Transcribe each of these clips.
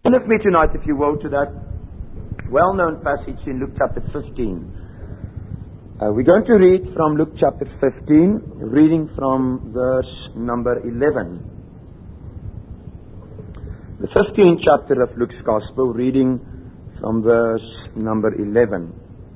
Turn with me tonight, if you will, to that well-known passage in Luke chapter 15. We're going to read from Luke chapter 15, reading from verse number 11. The 15th chapter of Luke's Gospel, reading from verse number 11.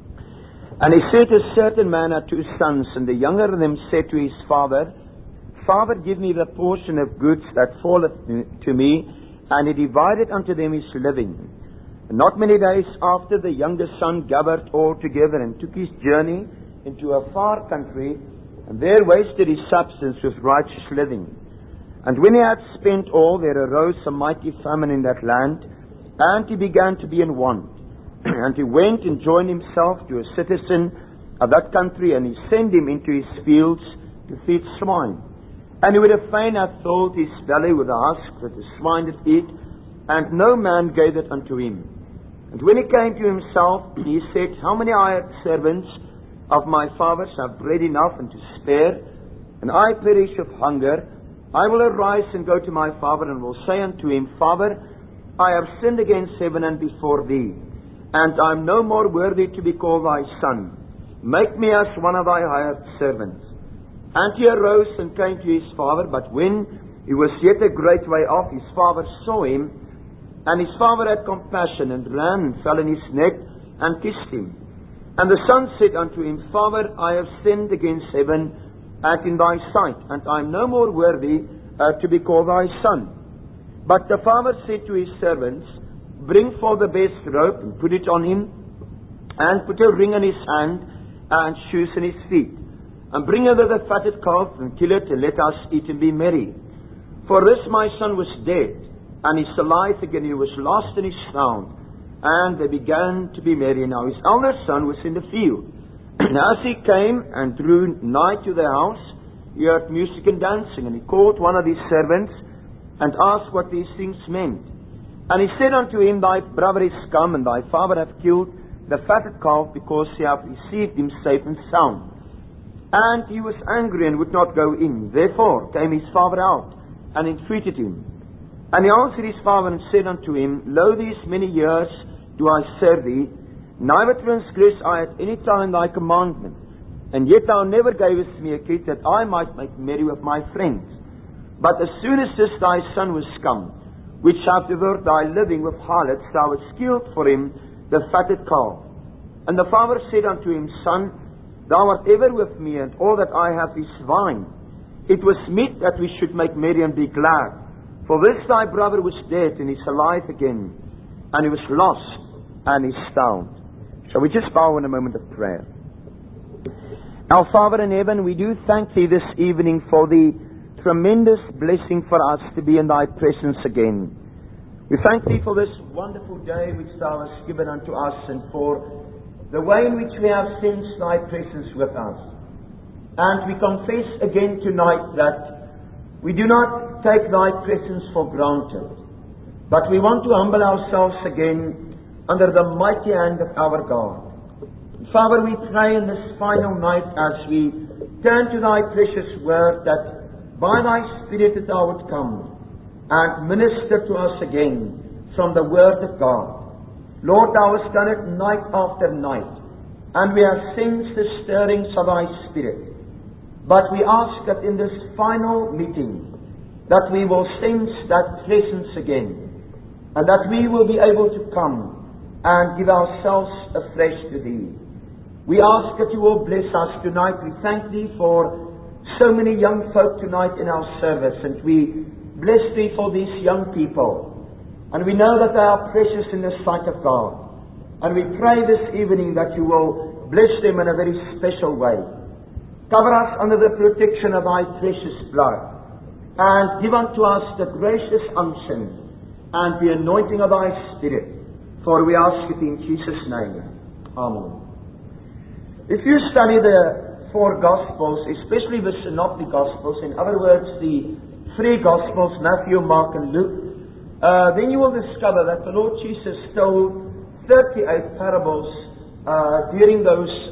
And he said, a certain man had 2 sons, and the younger of them said to his father, Father, give me the portion of goods that falleth to me. And he divided unto them his living. And not many days after, the younger son gathered all together and took his journey into a far country, and there wasted his substance with righteous living. And when he had spent all, there arose a mighty famine in that land, and he began to be in want. And he went and joined himself to a citizen of that country, and he sent him into his fields to feed swine. And he would have fain have filled his belly with the husk that the swine did eat, and no man gave it unto him. And when he came to himself, he said, How many hired servants of my father's have bread enough and to spare, and I perish of hunger? I will arise and go to my father, and will say unto him, Father, I have sinned against heaven and before thee, and I am no more worthy to be called thy son. Make me as one of thy hired servants. And he arose and came to his father, but when he was yet a great way off, his father saw him, and his father had compassion, and ran and fell in his neck, and kissed him. And the son said unto him, Father, I have sinned against heaven and in thy sight, and I am no more worthy to be called thy son. But the father said to his servants, Bring forth the best robe, and put it on him, and put a ring on his hand, and shoes in his feet. And bring hither the fatted calf, and kill it, and let us eat and be merry. For this my son was dead, and is alive again. He was lost and is found. And they began to be merry. Now his elder son was in the field. And as he came and drew nigh to the house, he heard music and dancing. And he called one of his servants, and asked what these things meant. And he said unto him, Thy brother is come, and thy father hath killed the fatted calf, because he hath received him safe and sound. And he was angry and would not go in. Therefore came his father out, and entreated him. And he answered his father, and said unto him, Lo, these many years do I serve thee, neither transgress I at any time thy commandment. And yet thou never gavest me a kid, that I might make merry with my friends. But as soon as this thy son was come, which hath devoured thy living with harlots, thou hast killed for him the fatted calf. And the father said unto him, Son, thou art ever with me, and all that I have is thine. It was meet that we should make merry and be glad. For this thy brother was dead, and is alive again, and he was lost, and is found. Shall we just bow in a moment of prayer? Our Father in heaven, we do thank thee this evening for the tremendous blessing for us to be in thy presence again. We thank thee for this wonderful day which thou hast given unto us, and for the way in which we have sensed thy presence with us. And we confess again tonight that we do not take thy presence for granted, but we want to humble ourselves again under the mighty hand of our God. Father, we pray in this final night, as we turn to thy precious word, that by thy Spirit that thou would come and minister to us again from the word of God. Lord, thou hast done it night after night, and we have sensed the stirrings of thy Spirit. But we ask that in this final meeting, that we will sense that presence again, and that we will be able to come and give ourselves afresh to thee. We ask that you will bless us tonight. We thank thee for so many young folk tonight in our service, and we bless thee for these young people. And we know that they are precious in the sight of God. And we pray this evening that you will bless them in a very special way. Cover us under the protection of thy precious blood, and give unto us the gracious unction and the anointing of thy Spirit. For we ask it in Jesus' name. Amen. If you study the 4 Gospels, especially the Synoptic Gospels, in other words, the 3 Gospels, Matthew, Mark, and Luke, then you will discover that the Lord Jesus told 38 parables during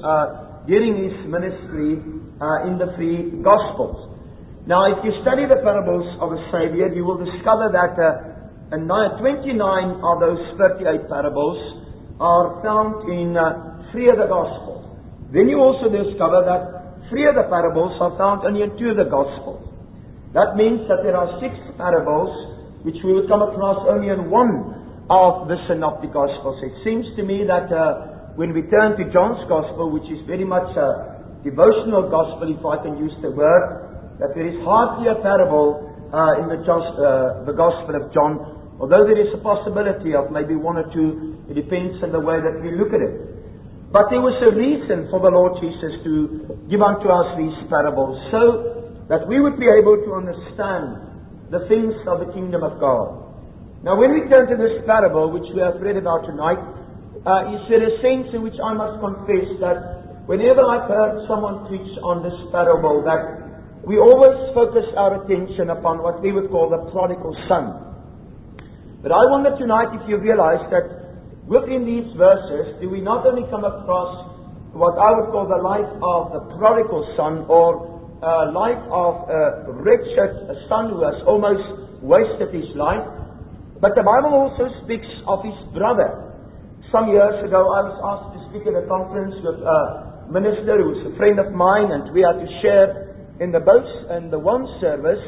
his ministry in the 3 Gospels. Now, if you study the parables of the Savior, you will discover that and 29 of those 38 parables are found in 3 of the Gospels. Then you also discover that 3 of the parables are found only in 2 of the Gospels. That means that there are 6 parables which we would come across only in 1 of the Synoptic Gospels. It seems to me that when we turn to John's Gospel, which is very much a devotional Gospel, if I can use the word, that there is hardly a parable in the Gospel of John, although there is a possibility of maybe 1 or 2, it depends on the way that we look at it. But there was a reason for the Lord Jesus to give unto us these parables, so that we would be able to understand the things of the kingdom of God. Now when we turn to this parable, which we have read about tonight, is there a sense in which I must confess that whenever I've heard someone preach on this parable, that we always focus our attention upon what we would call the prodigal son. But I wonder tonight if you realize that within these verses, do we not only come across what I would call the life of the prodigal son, or life of a wretched son who has almost wasted his life, but the Bible also speaks of his brother. Some years ago I was asked to speak at a conference with a minister who was a friend of mine, and we had to share in the one service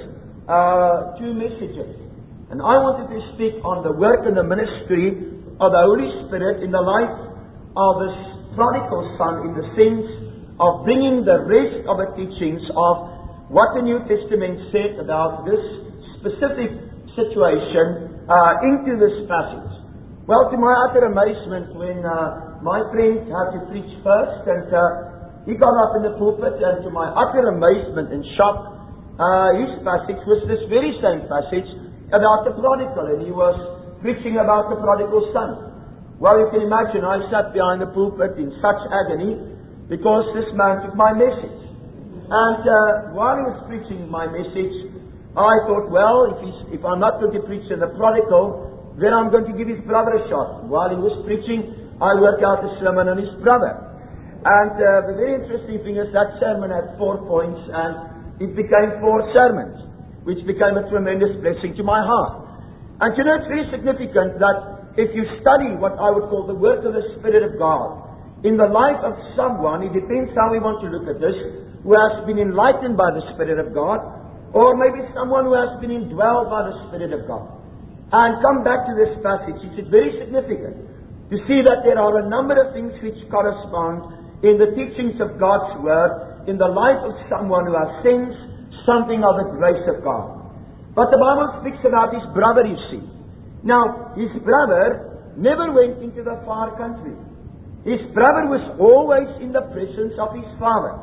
2 messages. And I wanted to speak on the work and the ministry of the Holy Spirit in the life of this prodigal son, in the sense of bringing the rest of the teachings of what the New Testament said about this specific situation into this passage. Well, to my utter amazement, when my friend had to preach first, and he got up in the pulpit, and to my utter amazement and shock, his passage was this very same passage about the prodigal, and he was preaching about the prodigal son. Well, you can imagine, I sat behind the pulpit in such agony, because this man took my message. And while he was preaching my message, I thought, well, if I'm not going to preach on the prodigal, then I'm going to give his brother a shot. While he was preaching, I worked out a sermon on his brother. And the very interesting thing is that sermon had 4 points, and it became 4 sermons, which became a tremendous blessing to my heart. And you know, it's very significant that if you study what I would call the work of the Spirit of God in the life of someone, it depends how we want to look at this, who has been enlightened by the Spirit of God, or maybe someone who has been indwelled by the Spirit of God. And come back to this passage, it's very significant to see that there are a number of things which correspond in the teachings of God's Word in the life of someone who has sensed something of the grace of God. But the Bible speaks about his brother, you see. Now, his brother never went into the far country. His brother was always in the presence of his father.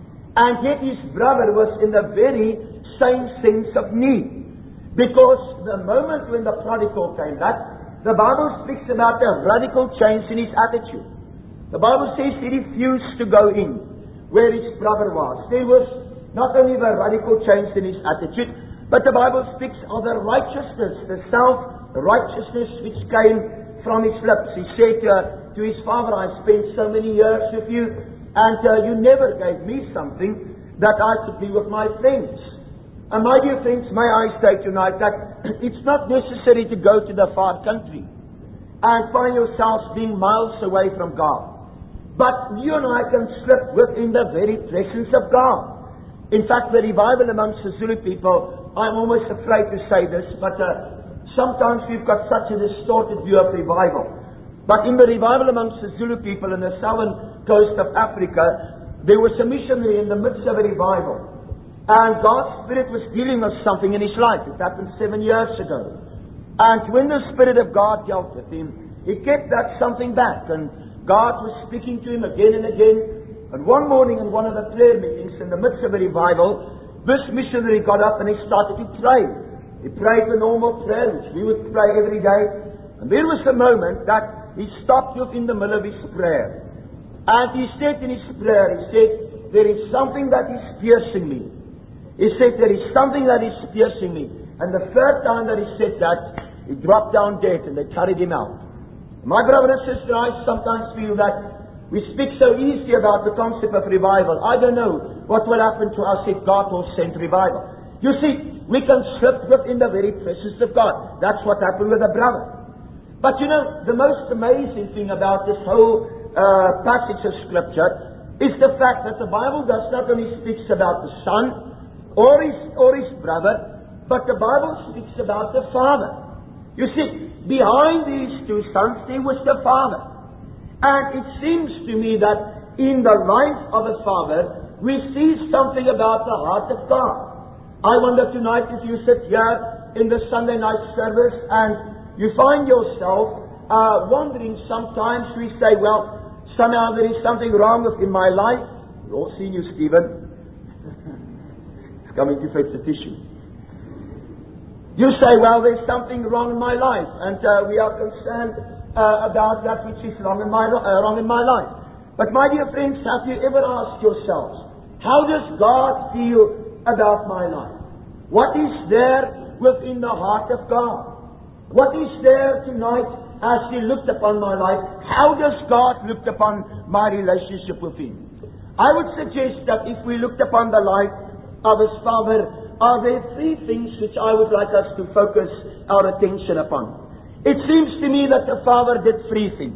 And yet his brother was in the very same sense of need. Because the moment when the prodigal came back, the Bible speaks about a radical change in his attitude. The Bible says he refused to go in where his brother was. There was not only the radical change in his attitude, but the Bible speaks of the righteousness, the self-righteousness which came from his lips. He said to his father, I spent so many years with you, and you never gave me something that I could be with my friends. And my dear friends, may I say tonight that it's not necessary to go to the far country and find yourselves being miles away from God. But you and I can slip within the very presence of God. In fact, the revival amongst the Zulu people, I'm almost afraid to say this, but sometimes we've got such a distorted view of revival. But in the revival amongst the Zulu people in the southern coast of Africa, there was a missionary in the midst of a revival. And God's Spirit was dealing with something in his life. It happened 7 years ago. And when the Spirit of God dealt with him, he kept that something back. And God was speaking to him again and again. And one morning in one of the prayer meetings in the midst of a revival, this missionary got up and he started to pray. He prayed the normal prayer, which we would pray every day. And there was a moment that he stopped within the middle of his prayer. And he said in his prayer, he said, there is something that is piercing me. He said, there is something that is piercing me. And the third time that he said that, he dropped down dead and they carried him out. My brother and sister, I sometimes feel that we speak so easily about the concept of revival. I don't know what will happen to us if God will send revival. You see, we can slip within the very presence of God. That's what happened with the brother. But you know, the most amazing thing about this whole passage of Scripture is the fact that the Bible does not only speaks about the son or his brother, but the Bible speaks about the father. You see, behind these two sons there was the father. And it seems to me that in the life of a father, we see something about the heart of God. I wonder tonight if you sit here in the Sunday night service and you find yourself wondering sometimes, we say, well, somehow there is something wrong in my life. We've all seen you, Stephen. It's coming to fetch the tissue. You say, well, there's something wrong in my life, and we are concerned about that which is wrong in my life. But my dear friends, have you ever asked yourselves, how does God feel about my life? What is there within the heart of God? What is there tonight as He looked upon my life? How does God look upon my relationship with Him? I would suggest that if we looked upon the life of His Father, are there three things which I would like us to focus our attention upon. It seems to me that the Father did three things.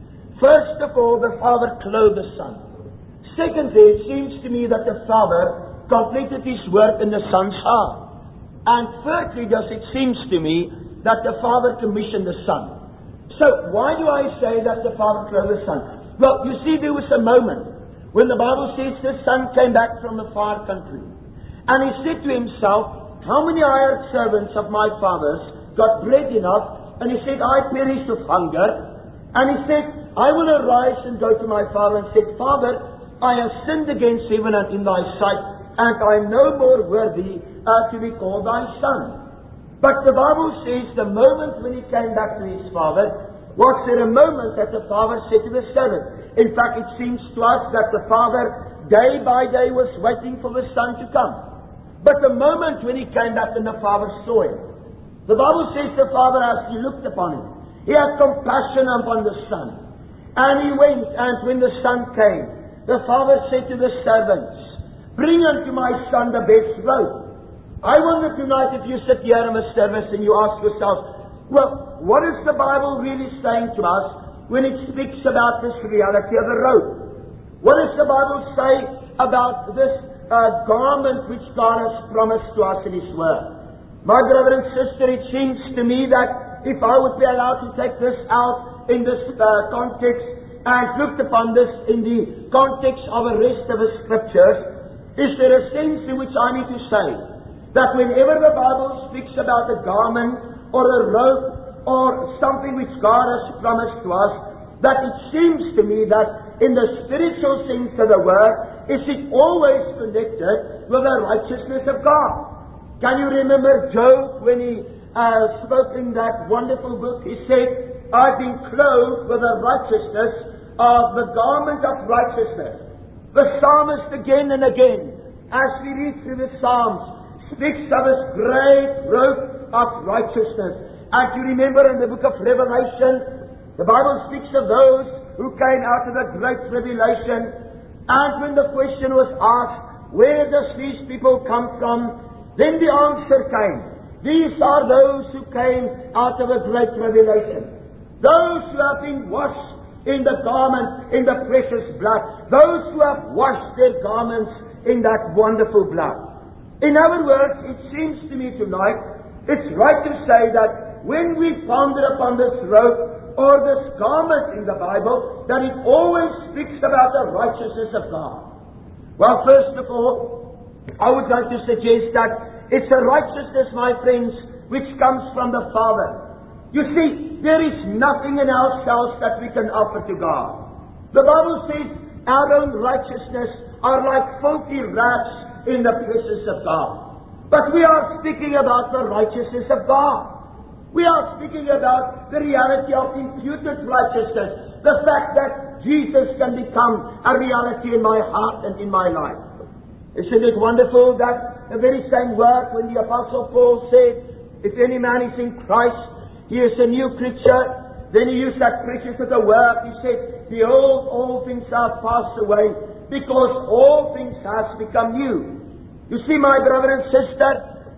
First of all, the Father clothed the Son. Secondly, it seems to me that the Father completed His work in the Son's heart. And thirdly, it seems to me that the Father commissioned the Son. So, why do I say that the Father clothed the Son? Well, you see, there was a moment when the Bible says the Son came back from a far country. And he said to himself, how many hired servants of my father's got bread enough? And he said, I perish of hunger. And he said, I will arise and go to my father and said, Father, I have sinned against heaven and in thy sight, and I am no more worthy to be called thy son. But the Bible says the moment when he came back to his father, was there a moment that the father said to the servant. In fact, it seems to us that the father day by day was waiting for the son to come. But the moment when he came back and the father saw him, the Bible says the father, as he looked upon him, he had compassion upon the son. And he went, and when the son came, the father said to the servants, bring unto my son the best robe. I wonder tonight if you sit here in a service and you ask yourself, well, what is the Bible really saying to us when it speaks about this reality of the robe? What does the Bible say about this garment which God has promised to us in His Word? My brother and sister, it seems to me that if I would be allowed to take this out in this context and looked upon this in the context of the rest of the Scriptures, is there a sense in which I need to say that whenever the Bible speaks about a garment or a robe or something which God has promised to us, that it seems to me that in the spiritual sense of the word, is it always connected with the righteousness of God. Can you remember Job when he spoke in that wonderful book? He said, I've been clothed with the righteousness of the garment of righteousness. The psalmist again and again, as we read through the Psalms, speaks of His great robe of righteousness. And you remember in the book of Revelation, the Bible speaks of those who came out of the great tribulation. And when the question was asked, where does these people come from? Then the answer came, these are those who came out of a great tribulation. Those who have been washed in the garment, in the precious blood. Those who have washed their garments in that wonderful blood. In other words, it seems to me tonight, it's right to say that when we ponder upon this robe or this garment in the Bible, that it always speaks about the righteousness of God. Well, first of all, I would like to suggest that it's a righteousness, my friends, which comes from the Father. You see, there is nothing in ourselves that we can offer to God. The Bible says our own righteousness are like filthy rags in the presence of God. But we are speaking about the righteousness of God. We are speaking about the reality of imputed righteousness. The fact that Jesus can become a reality in my heart and in my life. Isn't it wonderful that the very same word when the Apostle Paul said, if any man is in Christ, he is a new creature. Then he used that precious little word. He said, behold, all things are passed away, because all things have become new. You see, my brother and sister,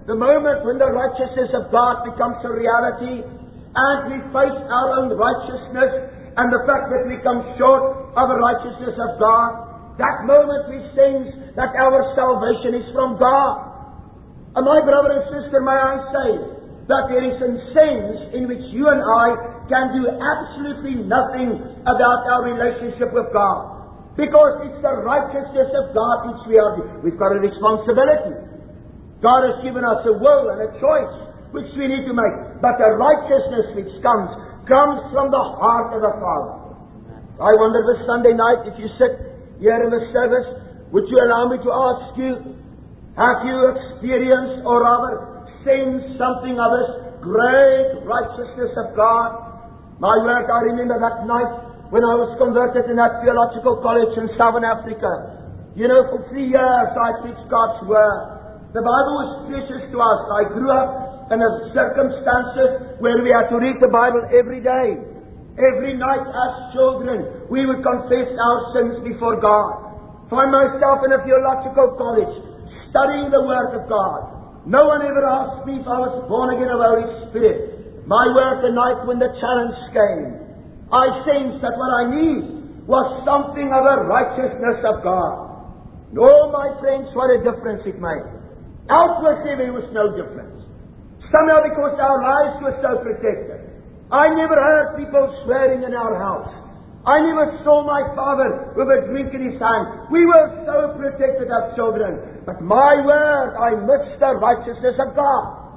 the moment when the righteousness of God becomes a reality, and we face our own righteousness, and the fact that we come short of the righteousness of God, that moment we sense that our salvation is from God. And my brother and sister, may I say that there is a sense in which you and I can do absolutely nothing about our relationship with God. Because it's the righteousness of God which we've got a responsibility. God has given us a will and a choice which we need to make. But the righteousness which comes from the heart of the Father. I wonder this Sunday night, if you sit here in the service, would you allow me to ask you, have you experienced or rather sensed something of this great righteousness of God? My word, I remember that night when I was converted in that theological college in Southern Africa. You know, for 3 years I preached God's Word. The Bible was precious to us. I grew up in circumstances where we had to read the Bible every day. Every night as children, we would confess our sins before God. Find myself in a theological college, studying the Word of God. No one ever asked me if I was born again of the Holy Spirit. My word, the night when the challenge came, I sensed that what I need was something of the righteousness of God. Oh, my friends, what a difference it made. Outwardly there was no difference. Somehow because our lives were so protected. I never heard people swearing in our house. I never saw my father with a drink in his hand. We were so protected as children. But my word, I missed the righteousness of God.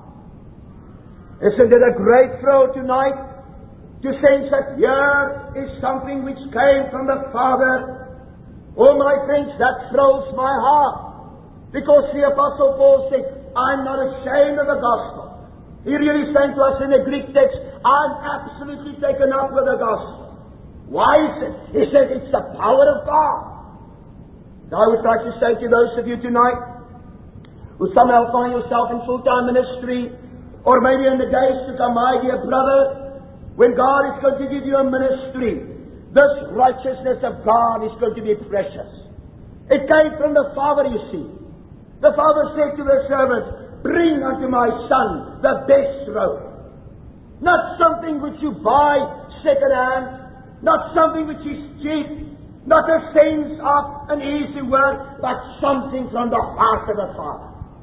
Isn't it a great thrill tonight to sense that here is something which came from the Father? Oh, my friends, that thrills my heart. Because the Apostle Paul said, I'm not ashamed of the gospel. He really saying to us in the Greek text, I'm absolutely taken up with the gospel. Why is it? He said, it's the power of God. I would like to say to those of you tonight who somehow find yourself in full-time ministry, or maybe in the days to come, my dear brother, when God is going to give you a ministry, this righteousness of God is going to be precious. It came from the Father, you see. The Father said to the servants, bring unto my son the best robe. Not something which you buy second hand, not something which is cheap, not a sense of an easy word, but something from the heart of the Father.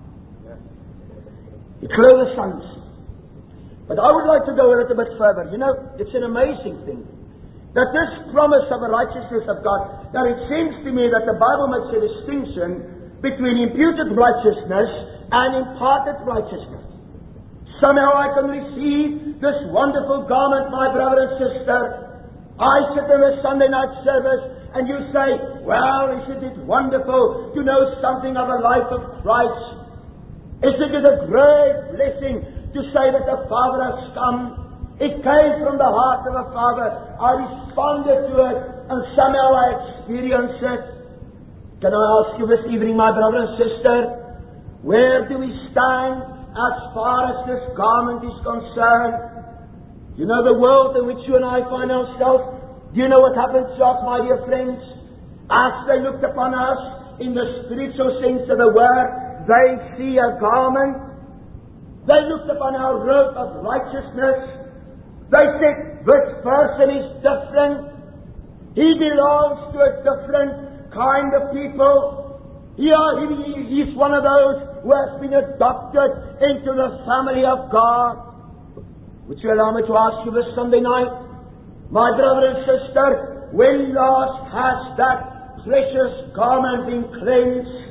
He clothed the sons. But I would like to go a little bit further. You know, it's an amazing thing that this promise of the righteousness of God, that it seems to me that the Bible makes a distinction between imputed righteousness and imparted righteousness. Somehow I can receive this wonderful garment, my brother and sister. I sit in a Sunday night service and you say, well, isn't it wonderful to know something of the life of Christ? Isn't it a great blessing to say that the Father has come? It came from the heart of the Father. I responded to it and somehow I experienced it. Can I ask you this evening, my brother and sister, where do we stand as far as this garment is concerned? You know the world in which you and I find ourselves? Do you know what happens to us, my dear friends? As they looked upon us in the spiritual sense of the word, they see a garment. They looked upon our robe of righteousness. They said, this person is different. He belongs to a different kind of people. He's one of those who has been adopted into the family of God. Would you allow me to ask you this Sunday night, my brother and sister, when last has that precious garment been cleansed?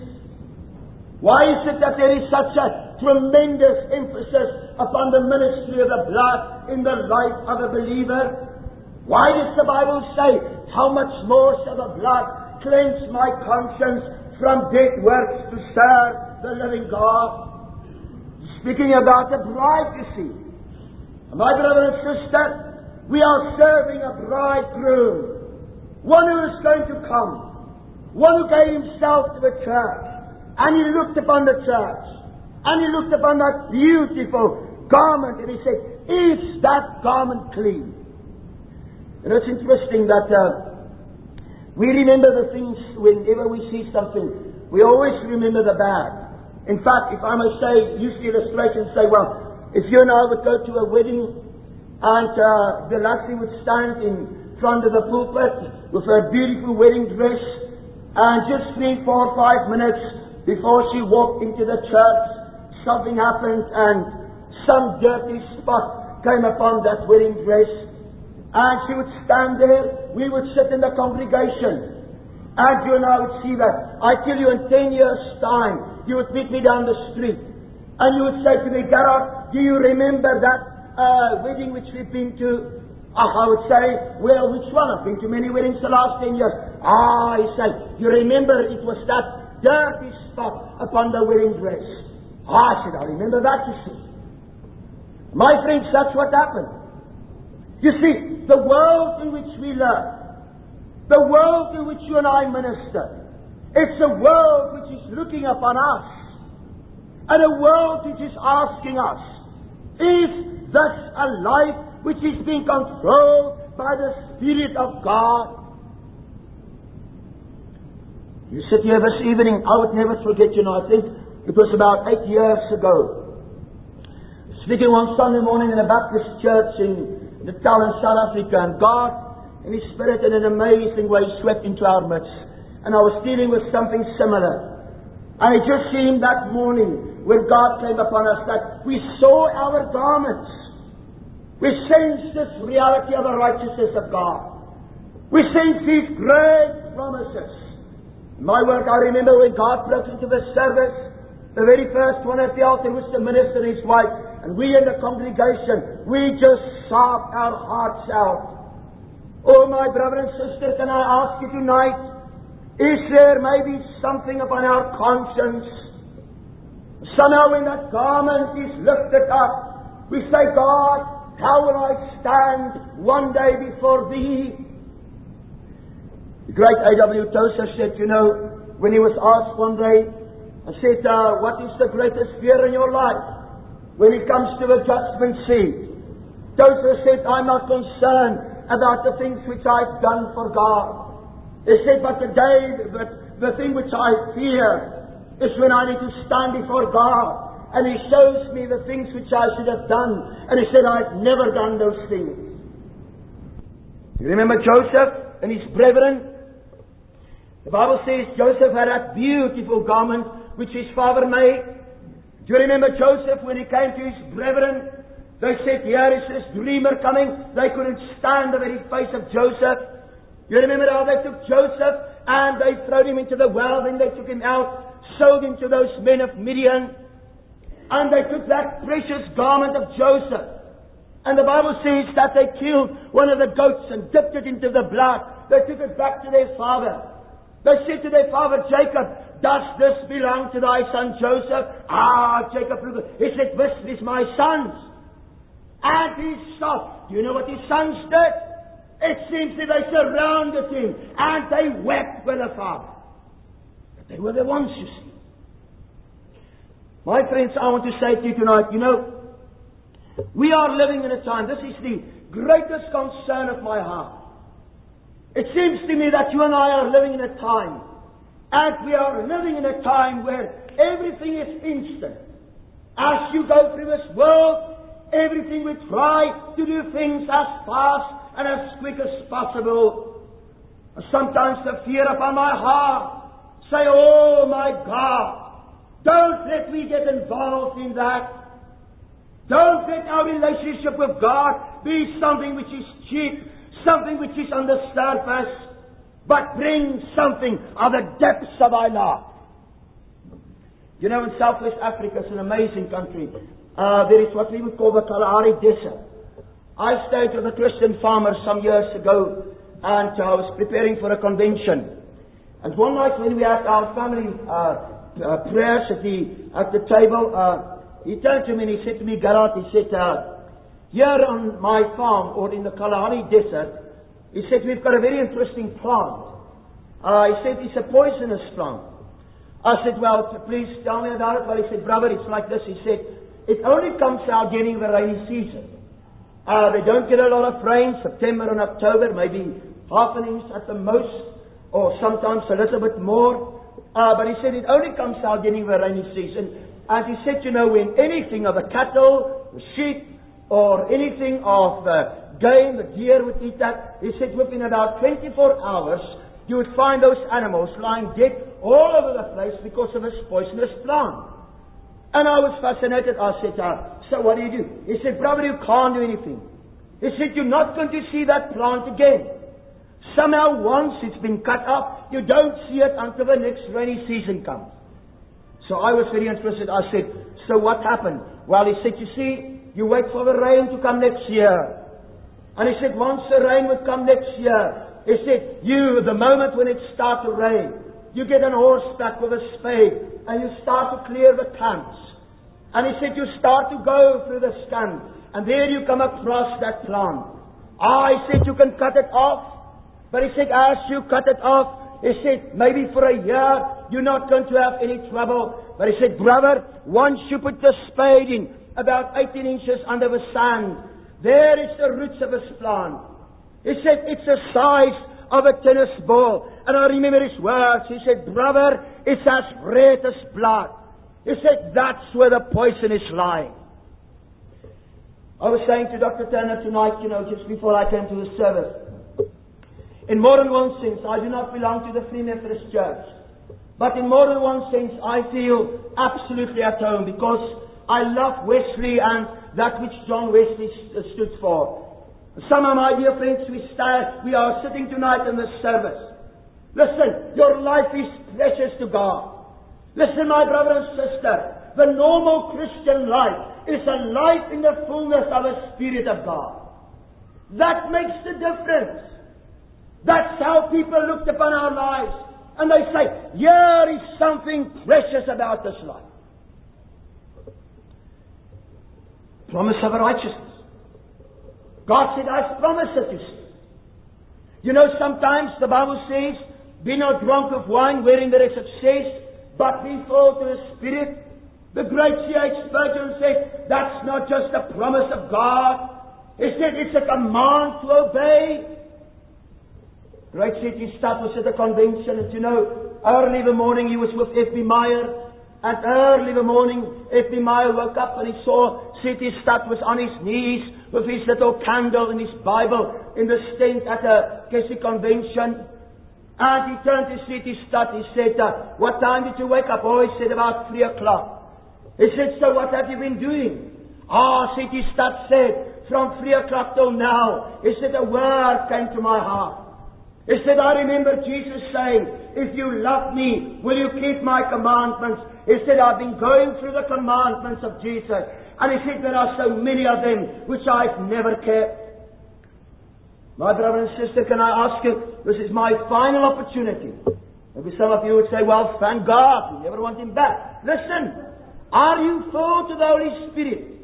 Why is it that there is such a tremendous emphasis upon the ministry of the blood in the life of a believer? Why does the Bible say, how much more shall the blood cleanse my conscience from dead works to serve the living God? Speaking about the bride, you see. My brother and sister, we are serving a bridegroom, one who is going to come, one who gave himself to the church. And he looked upon the church, and he looked upon that beautiful garment, and he said, is that garment clean? And it's interesting that we remember the things whenever we see something. We always remember the bad. In fact, if I may say, use the illustration and say, well, if you and I would go to a wedding and the lassie would stand in front of the pulpit with her beautiful wedding dress, and just 3, 4, 5 minutes before she walked into the church, something happened and some dirty spot came upon that wedding dress, and she would stand there, we would sit in the congregation, and you and I would see that. I tell you, in 10 years' time, you would meet me down the street, and you would say to me, Gerard, do you remember that wedding which we've been to? I would say, well, which one? I've been to many weddings the last 10 years. He said, you remember it was that dirty spot upon the wedding dress. I said, I remember that, you see. My friends, that's what happened. You see, the world in which we live, the world in which you and I minister, it's a world which is looking upon us, and a world which is asking us, is this a life which is being controlled by the Spirit of God? You sit here this evening, I would never forget, I think it was about 8 years ago, speaking one Sunday morning in a Baptist church in Natal in South Africa, and God, in His Spirit, in an amazing way, swept into our midst. And I was dealing with something similar. And it just seemed that morning, when God came upon us, that we saw our garments. We sensed this reality of the righteousness of God. We sensed these great promises. In my work, I remember when God broke into the service, the very first one at the altar was the minister and his wife, and we in the congregation, we just sobbed our hearts out. Oh, my brother and sister, can I ask you tonight, is there maybe something upon our conscience? Somehow when that garment is lifted up, we say, God, how will I stand one day before Thee? The great A.W. Tozer said, when he was asked one day, I said, what is the greatest fear in your life when it comes to the judgment seat? Tozer said, I'm not concerned about the things which I've done for God. He said, but today, the thing which I fear is when I need to stand before God, and He shows me the things which I should have done. And he said, I've never done those things. You remember Joseph and his brethren? The Bible says Joseph had that beautiful garment which his father made. Do you remember Joseph when he came to his brethren? They said, here is this dreamer coming. They couldn't stand the very face of Joseph. You remember how they took Joseph and they threw him into the well, then they took him out, sold him to those men of Midian, and they took that precious garment of Joseph. And the Bible says that they killed one of the goats and dipped it into the blood. They took it back to their father. They said to their father Jacob, does this belong to thy son Joseph? Jacob, he said, this is my son's. And he stopped. Do you know what his sons did? It seems that they surrounded him and they wept with the father. But they were the ones, you see. My friends, I want to say to you tonight, we are living in a time, this is the greatest concern of my heart. It seems to me that you and I are living in a time, and we are living in a time where everything is instant. As you go through this world, everything we try to do things as fast and as quick as possible. Sometimes the fear upon my heart say, oh my God, don't let me get involved in that. Don't let our relationship with God be something which is cheap, something which is on the surface, but bring something of the depths of our love. In Southwest Africa, it's an amazing country. There is what we would call the Kalahari Desert. I stayed with a Christian farmer some years ago, and I was preparing for a convention. And one night when we had our family prayers at the table, he turned to me and he said to me, Gerard, he said, here on my farm, or in the Kalahari Desert, he said, we've got a very interesting plant. He said, it's a poisonous plant. I said, well, please tell me about it. Well, he said, brother, it's like this. He said, it only comes out during the rainy season. They don't get a lot of rain, September and October, maybe half an inch at the most, or sometimes a little bit more. But he said it only comes out during the rainy season. And he said, when anything of the cattle, the sheep, or anything of the game, the deer would eat that, he said within about 24 hours, you would find those animals lying dead all over the place because of this poisonous plant. And I was fascinated. I said, so what do you do? He said, brother, you can't do anything. He said, you're not going to see that plant again. Somehow once it's been cut up, you don't see it until the next rainy season comes. So I was very interested. I said, so what happened? Well, he said, you see, you wait for the rain to come next year. And he said, once the rain would come next year, he said, the moment when it starts to rain, you get an horseback with a spade, and you start to clear the camps. And he said, you start to go through the scant, and there you come across that plant. He said, you can cut it off. But he said, as you cut it off, he said, maybe for a year, you're not going to have any trouble. But he said, brother, once you put the spade in, about 18 inches under the sand, there is the roots of this plant. He said, it's the size of a tennis ball. And I remember his words. He said, brother, it's as red as blood. He said, that's where the poison is lying. I was saying to Dr. Turner tonight, just before I came to the service, in more than one sense, I do not belong to the Free Methodist Church. But in more than one sense, I feel absolutely at home because I love Wesley and that which John Wesley stood for. Some of my dear friends, we are sitting tonight in this service. Listen, your life is precious to God. Listen, my brother and sister, the normal Christian life is a life in the fullness of the Spirit of God. That makes the difference. That's how people looked upon our lives. And they say, here is something precious about this life. Promise of righteousness. God said, I've promised it to you. Sometimes the Bible says, be not drunk of wine wherein there is excess, but be full to the Spirit. The great C.H. Spurgeon said, that's not just a promise of God. He said, it's a command to obey. Great C.T. Studd was at a convention, and early in the morning he was with F.B. Meyer, and early in the morning F.B. Meyer woke up and he saw C.T. Studd was on his knees with his little candle and his Bible in the tent at a Kessie convention. And he turned to C.T. Studd, he said, what time did you wake up? He said, about 3 o'clock. He said, so what have you been doing? C.T. Studd said, from 3 o'clock till now, he said, a word came to my heart. He said, I remember Jesus saying, if you love me, will you keep my commandments? He said, I've been going through the commandments of Jesus. And he said, there are so many of them which I've never kept. My brother and sister, can I ask you, this is my final opportunity. Maybe some of you would say, well, thank God, we never want him back. Listen, are you full to the Holy Spirit?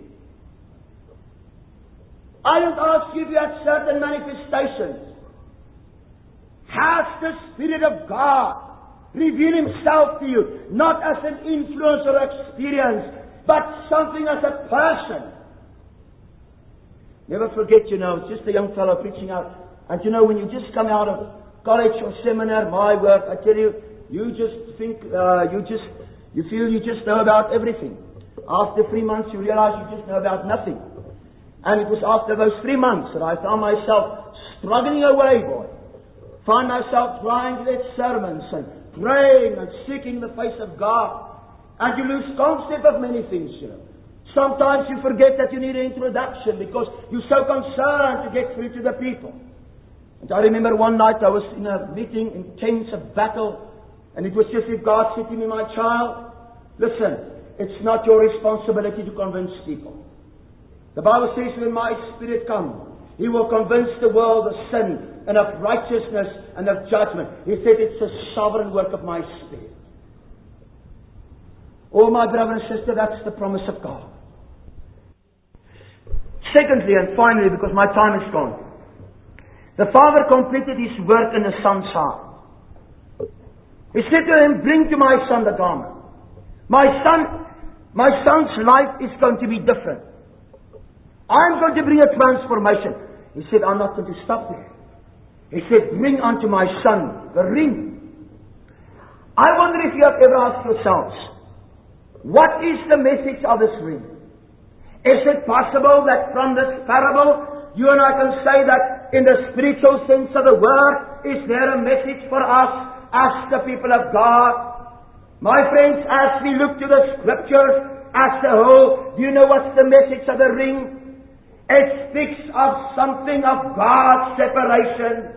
I don't ask you if you had certain manifestations. Has the Spirit of God revealed Himself to you, not as an influence or experience, but something as a person? Never forget, it's just a young fellow preaching out. And when you just come out of college or seminar, my work, I tell you, you just think, you feel you just know about everything. After 3 months, you realize you just know about nothing. And it was after those 3 months that I found myself struggling away, boy. Find myself trying to get sermons and praying and seeking the face of God. And you lose concept of many things, Sometimes you forget that you need an introduction because you're so concerned to get through to the people. And I remember one night I was in a meeting, intense of battle, and it was just if God said to me, my child, listen, it's not your responsibility to convince people. The Bible says when my Spirit comes, He will convince the world of sin and of righteousness and of judgment. He said it's a sovereign work of my Spirit. Oh, my brother and sister, that's the promise of God. Secondly and finally, because my time is gone, the Father completed His work in the Son's heart. He said to him, bring to my son the garment. My son's life is going to be different. I'm going to bring a transformation. He said, I'm not going to stop there. He said, bring unto my son the ring. I wonder if you have ever asked yourselves, what is the message of this ring? Is it possible that from this parable, you and I can say that in the spiritual sense of the word, is there a message for us as the people of God? My friends, as we look to the Scriptures as a whole, do you know what's the message of the ring? It speaks of something of God's separation.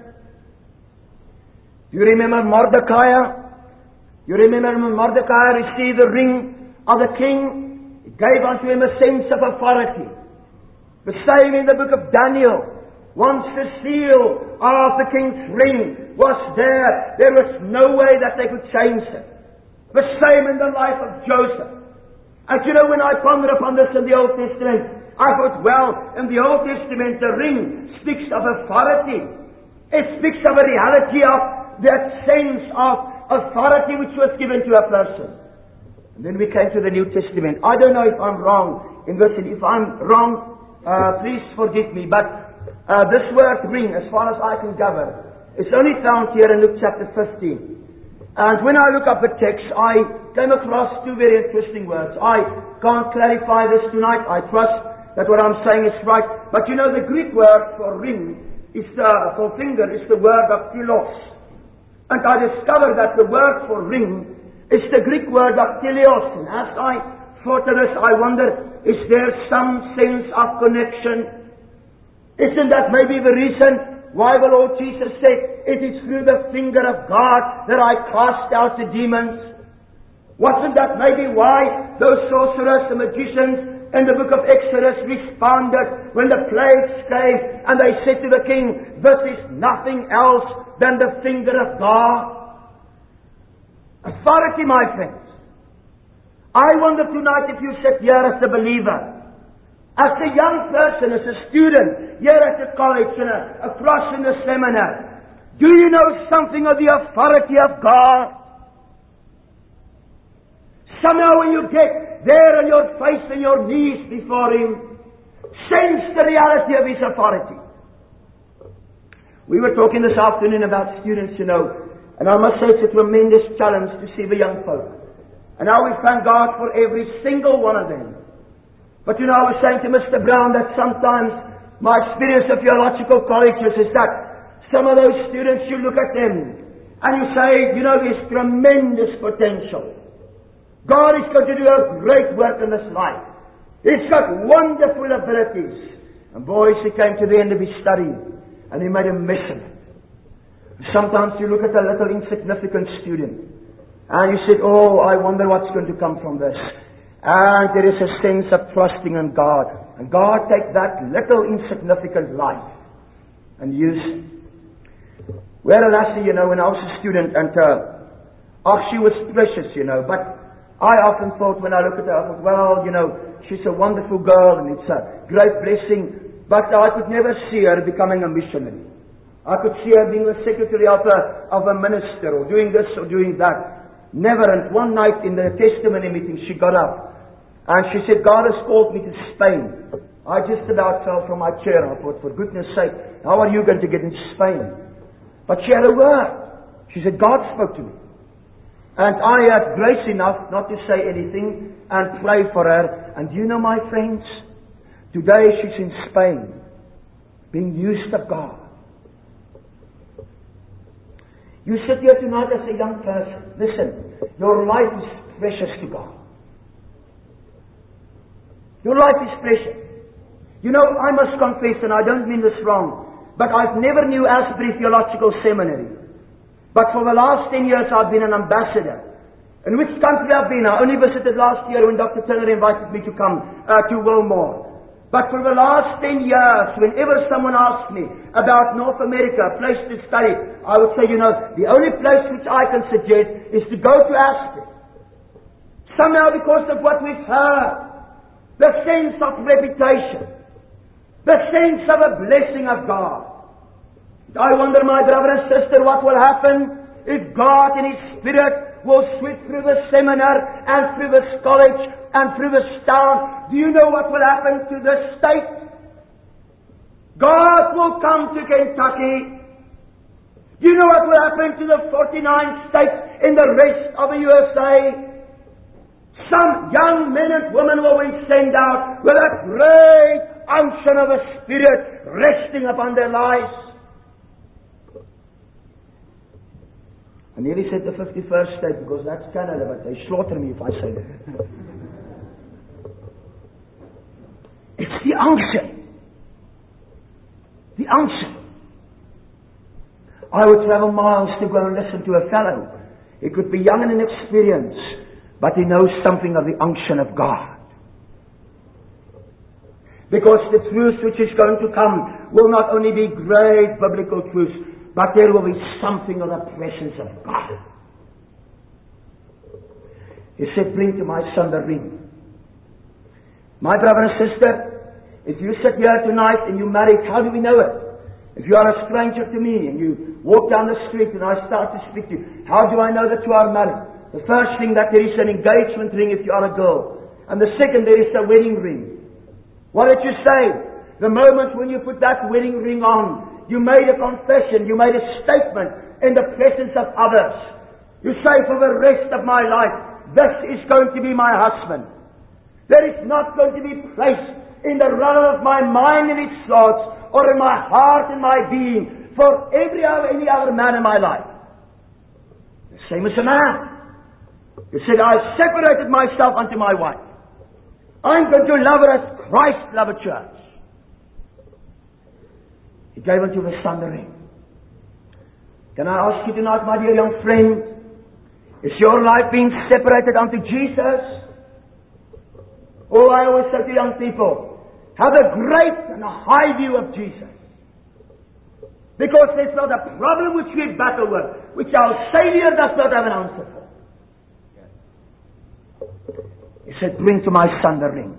Do you remember Mordecai? You remember when Mordecai received the ring of the king? It gave unto him a sense of authority. The same in the book of Daniel. Once the seal of the king's ring was there was no way that they could change it. The same in the life of Joseph. And you know, when I ponder upon this in the Old Testament, I thought, well, in the Old Testament the ring speaks of authority. It speaks of a reality of that sense of authority which was given to a person. And then we came to the New Testament. I don't know if I'm wrong in this, and if I'm wrong, please forgive me, but this word ring, as far as I can gather, it's only found here in Luke chapter 15. And when I look up the text, I came across two very interesting words. I can't clarify this tonight. I trust that what I'm saying is right. But you know, the Greek word for ring is for finger is the word of telos. And I discovered that the word for ring is the Greek word of teleos. And as I thought of this, I wonder, is there some sense of connection? Isn't that maybe the reason why the Lord Jesus said, it is through the finger of God that I cast out the demons? Wasn't that maybe why those sorcerers and magicians in the book of Exodus responded when the plagues came and they said to the king, this is nothing else than the finger of God? Authority, my friends. I wonder tonight if you sit here as a believer, as a young person, as a student, here at the college and across in the seminar, do you know something of the authority of God? Somehow when you get there on your face and your knees before Him, sense the reality of His authority. We were talking this afternoon about students, you know, and I must say it's a tremendous challenge to see the young folk. And now we thank God for every single one of them. But you know, I was saying to Mr. Brown that sometimes my experience of theological colleges is that some of those students, you look at them and you say, you know, there's tremendous potential. God is going to do a great work in this life. He's got wonderful abilities. And boys, he came to the end of his study and he made a mess of it. Sometimes you look at a little insignificant student and you say, oh, I wonder what's going to come from this. And there is a sense of trusting in God. And God takes that little insignificant life and use it. We had a lassie, you know, when I was a student, and she was precious, you know, but I often thought when I look at her, I thought, well, you know, she's a wonderful girl and it's a great blessing, but I could never see her becoming a missionary. I could see her being the secretary of a minister or doing this or doing that. Never. And one night in the testimony meeting, she got up and she said, God has called me to Spain. I just about fell from my chair. I thought, for goodness sake, how are you going to get into Spain? But she had a word. She said, God spoke to me. And I had grace enough not to say anything and pray for her. And you know, my friends, today she's in Spain, being used of God. You sit here tonight as a young person. Listen, your life is precious to God. Your life is precious. You know, I must confess, and I don't mean this wrong, but I've never knew Asbury Theological Seminary. But for the last 10 years I've been an ambassador. In which country I've been, I only visited last year when Dr. Turner invited me to come to Wilmore. But for the last 10 years, whenever someone asked me about North America, a place to study, I would say, you know, the only place which I can suggest is to go to Aspen. Somehow because of what we've heard, the sense of reputation, the sense of a blessing of God. I wonder, my brother and sister, what will happen if God in His Spirit will sweep through the seminar and through this college and through this town. Do you know what will happen to this state? God will come to Kentucky. Do you know what will happen to the 49 states in the rest of the USA? Some young men and women will be sent out with a great unction of the Spirit resting upon their lives. I nearly said the 51st state because that's Canada, but they slaughter me if I say that. It's the unction. The unction. I would travel miles to go and listen to a fellow. He could be young and inexperienced, but he knows something of the unction of God. Because the truth which is going to come will not only be great biblical truths, but there will be something of the presence of God. He said, bring to my son the ring. My brother and sister, if you sit here tonight and you're married, how do we know it? If you are a stranger to me and you walk down the street and I start to speak to you, how do I know that you are married? The first thing, that there is an engagement ring if you are a girl. And the second, there is a wedding ring. What did you say? The moment when you put that wedding ring on, you made a confession, you made a statement in the presence of others. You say, for the rest of my life, this is going to be my husband. There is not going to be place in the realm of my mind and its thoughts, or in my heart and my being, for any other man in my life. The same as a man. He said, I separated myself unto my wife. I'm going to love her as Christ loved the church. He gave unto the son the ring. Can I ask you tonight, my dear young friend, is your life being separated unto Jesus? Oh, I always say to young people, have a great and a high view of Jesus. Because there's not a problem which we battle with, which our Savior does not have an answer for. He said, bring to my son the ring.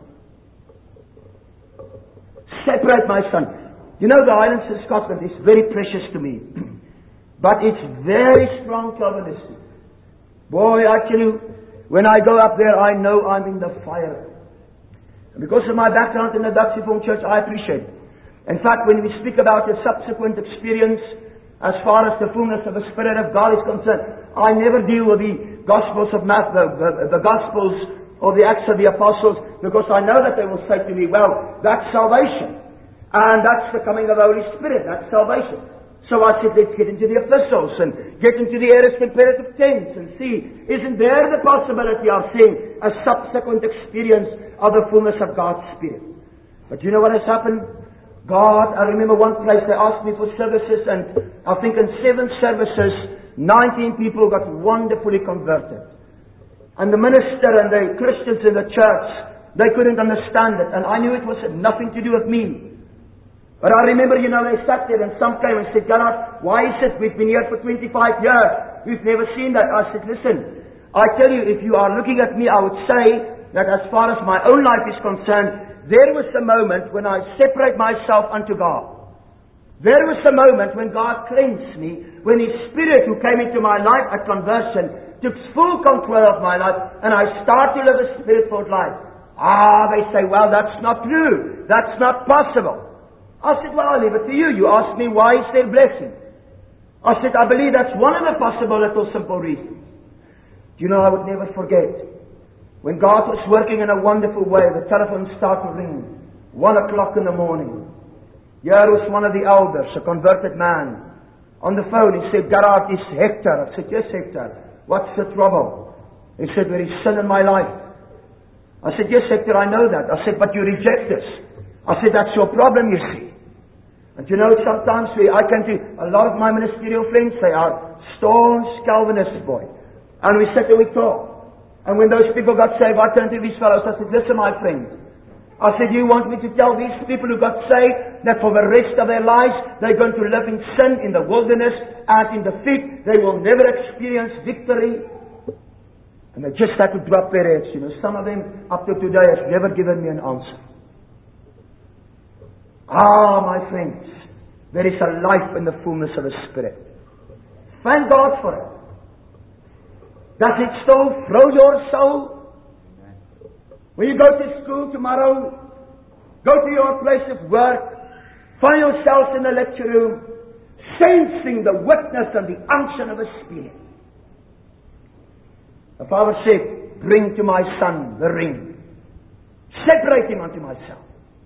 Separate my son. You know, the Highlands of Scotland is very precious to me. But it's very strong Calvinistic. Boy, I tell you, when I go up there, I know I'm in the fire. And because of my background in the Dutch Reformed Church, I appreciate it. In fact, when we speak about the subsequent experience, as far as the fullness of the Spirit of God is concerned, I never deal with the Gospels of the Gospels or the Acts of the Apostles, because I know that they will say to me, well, that's salvation. And that's the coming of the Holy Spirit. That's salvation. So I said, let's get into the epistles and get into the aorist imperative tense and see, isn't there the possibility of seeing a subsequent experience of the fullness of God's Spirit? But you know what has happened? God, I remember one place they asked me for services, and I think in 7 services, 19 people got wonderfully converted. And the minister and the Christians in the church, they couldn't understand it, and I knew it was nothing to do with me. But I remember, they sat there and some came and said, Gerhard, why is it we've been here for 25 years? We've never seen that. I said, listen, I tell you, if you are looking at me, I would say that as far as my own life is concerned, there was a moment when I separate myself unto God. There was a moment when God cleansed me, when His Spirit who came into my life at conversion took full control of my life, and I started to live a Spirit-filled life. They say, well, that's not true. That's not possible. I said, well, I'll leave it to you. You asked me, why is there blessing? I said, I believe that's one of the possible little simple reasons. Do you know, I would never forget, when God was working in a wonderful way, the telephone started to ring, 1 o'clock in the morning. Here was one of the elders, a converted man. On the phone, he said, Gerhard, it's Hector. I said, yes, Hector. What's the trouble? He said, there is sin in my life. I said, yes, Hector, I know that. I said, but you reject this. I said, that's your problem, you see. And sometimes I can see a lot of my ministerial friends, they are staunch Calvinist boy. And we sit and we talk. And when those people got saved, I turned to these fellows, I said, listen, my friend. I said, you want me to tell these people who got saved that for the rest of their lives, they're going to live in sin in the wilderness and in defeat. They will never experience victory. And they just had to drop their heads. Some of them up to today has never given me an answer. My friends, there is a life in the fullness of the Spirit. Thank God for it. Does it still throw your soul? When you go to school tomorrow, go to your place of work, find yourself in the lecture room, sensing the witness and the unction of the Spirit. The Father said, bring to my son the ring. Separate him unto myself.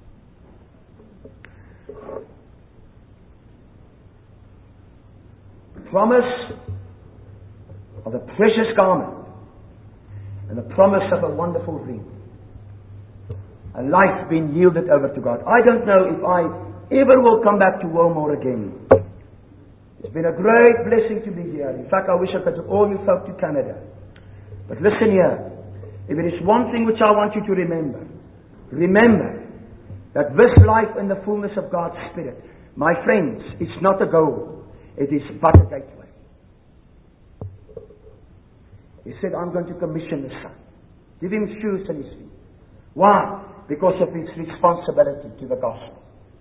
The promise of the precious garment and the promise of a wonderful ring. A life being yielded over to God. I don't know if I ever will come back to Wilmore again. It's been a great blessing to be here. In fact, I wish I could take all you folk to Canada. But listen here. If it is one thing which I want you to remember, remember that this life in the fullness of God's Spirit, my friends, it's not a goal. It is but a gateway. He said, I'm going to commission the Son. Give him shoes on his feet. Why? Because of his responsibility to the gospel.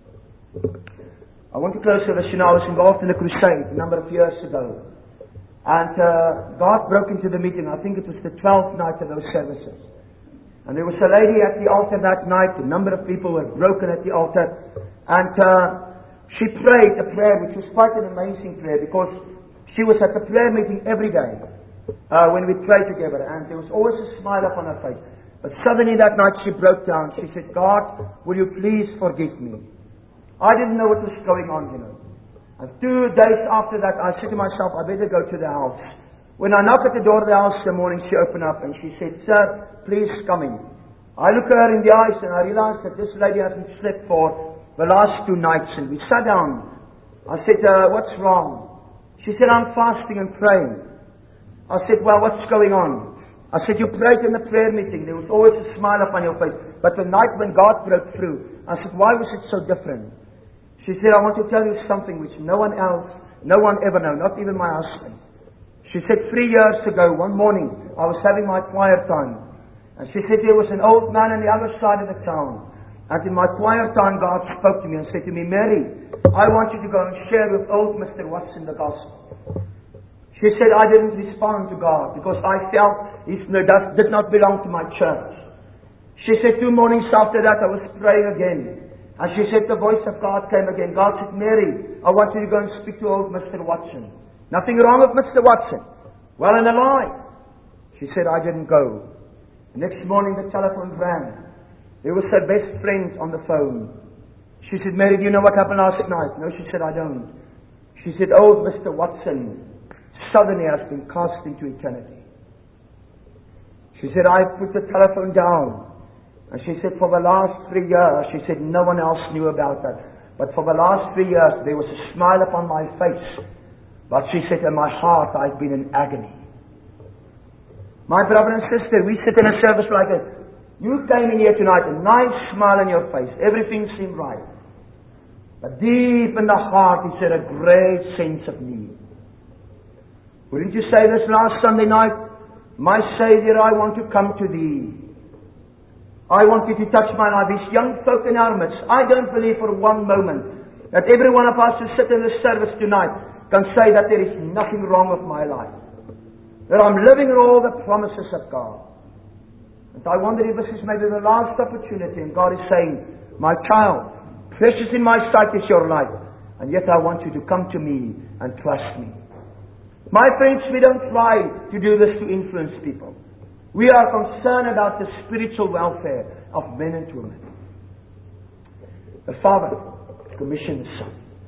I want to close with this. I was involved in a crusade a number of years ago. And God broke into the meeting. I think it was the 12th night of those services. And there was a lady at the altar that night. A number of people were broken at the altar. And she prayed a prayer which was quite an amazing prayer, because she was at the prayer meeting every day when we prayed together. And there was always a smile upon her face. But suddenly that night she broke down. She said, God, will you please forgive me? I didn't know what was going on, And 2 days after that, I said to myself, I better go to the house. When I knocked at the door of the house in the morning, she opened up and she said, Sir, please come in. I looked her in the eyes and I realized that this lady hasn't slept for the last 2 nights. And we sat down. I said, what's wrong? She said, I'm fasting and praying. I said, well, what's going on? I said, you prayed in the prayer meeting. There was always a smile upon your face. But the night when God broke through, I said, why was it so different? She said, I want to tell you something which no one ever know, not even my husband. She said, 3 years ago, one morning, I was having my quiet time. And she said, there was an old man on the other side of the town. And in my quiet time, God spoke to me and said to me, Mary, I want you to go and share with old Mr. Watson the gospel. She said, I didn't respond to God because I felt he did not belong to my church. She said, 2 mornings after that, I was praying again. And she said, the voice of God came again. God said, Mary, I want you to go and speak to old Mr. Watson. Nothing wrong with Mr. Watson. Well and alive. She said, I didn't go. Next morning, the telephone rang. There was her best friend on the phone. She said, Mary, do you know what happened last night? No, she said, I don't. She said, old Mr. Watson suddenly has been cast into eternity. She said, I put the telephone down. And she said, for the last 3 years, she said, no one else knew about that. But for the last 3 years, there was a smile upon my face. But she said, in my heart, I've been in agony. My brother and sister, we sit in a service like this. You came in here tonight, a nice smile on your face. Everything seemed right. But deep in the heart, is there a great sense of need. Wouldn't you say this last Sunday night? My Savior, I want to come to Thee. I want You to touch my life. These young folk in our midst, I don't believe for one moment that every one of us who sit in this service tonight can say that there is nothing wrong with my life. That I'm living in all the promises of God. And I wonder if this is maybe the last opportunity and God is saying, my child, precious in my sight is your life, and yet I want you to come to me and trust me. My friends, we don't try to do this to influence people. We are concerned about the spiritual welfare of men and women. The Father commissioned the Son.